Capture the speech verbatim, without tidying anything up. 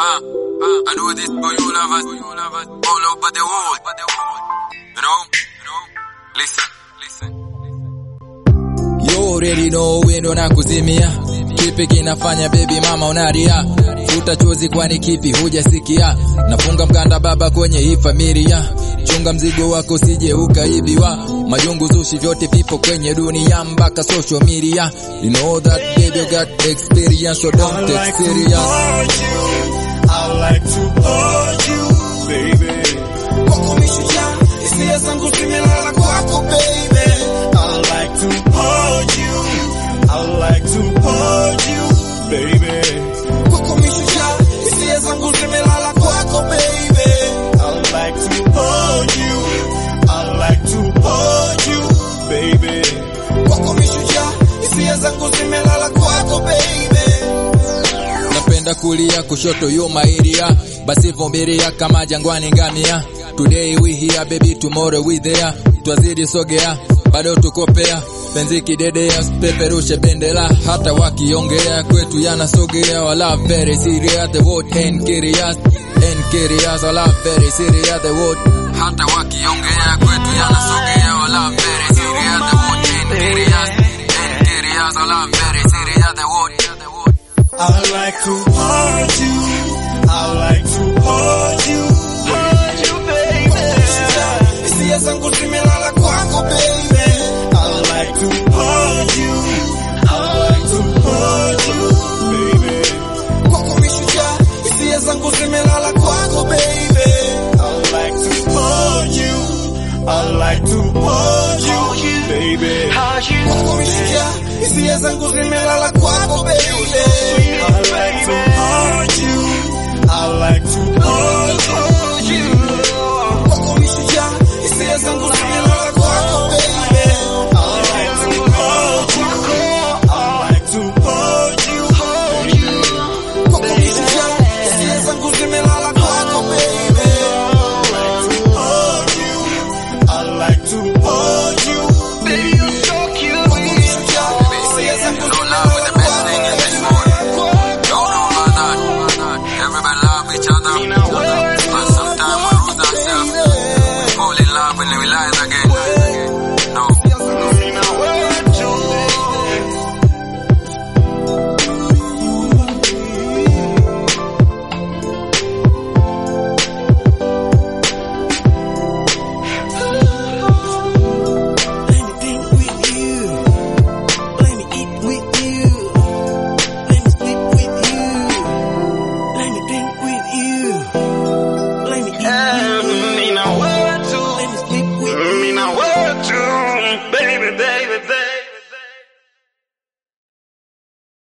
Uh, uh, I do this for you lovers, all over the world. You know, you know. Listen, listen. You already know wendo na kuzimia. Kipi kinafanya baby mama unaria? Futa chozi kwani kipi hujasikia? Nafunga mkanda baba kwenye hii familia. Chunga mzigo wako sije ukaibiwa. Majungu zushi vyote vipo kwenye dunia mpaka social media. You know that baby you got experience, so don't take serious. I like to hold you, baby. Kwako mishujaa, hisia zangu zimelala kwako, baby. I like to hold you, I like to hold you, baby. Kwako mishujaa, hisia zangu zimelala kwako, baby. I like to hold you, I like to hold you, baby. Kwako mishujaa, hisia zangu zimelala kwako, baby. Napenda kulia kushoto you my area. Basi vumilia kama jangwani ngamia. Today we here baby, tomorrow we there. Twazidi sogea, bado tukopea. Penzi kidedea, peperushe bendera. Hata wakiongea kwetu yanasogea. I love very serious, the word ain't curious. Ain't curious, I love very serious, the word. Hata wakiongea kwetu yanasogea. I love very serious, the word ain't curious. Ain't curious, I love very serious, the word. I like to hold you, I like to hold you, hold you, baby. Hisia zangu zimelala kwako, baby. I like to hold you, I like to hold you, baby. Kwako mishujaa, hisia zangu zimelala kwako, baby. I like to hold you, I like to hold you, baby. Kwako mishujaa, hisia zangu zimelala